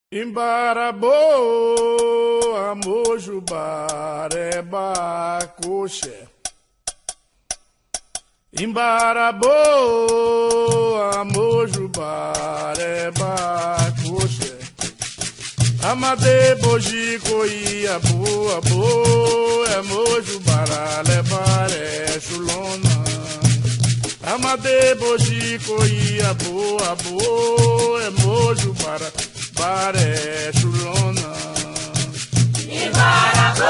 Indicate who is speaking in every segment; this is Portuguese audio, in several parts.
Speaker 1: Imbarabô, amojubareba, coxé. Imbarabô, amojubareba, coxé. Amade boji coia boa boa, é mojubara lebare chulona. Amade boji coia boa boa, é mojubara bare chulona.
Speaker 2: Imbarabô,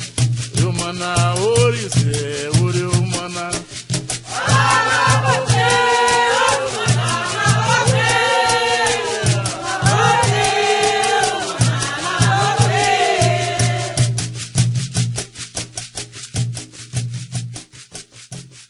Speaker 1: Mana, Orice, Uri, Mana.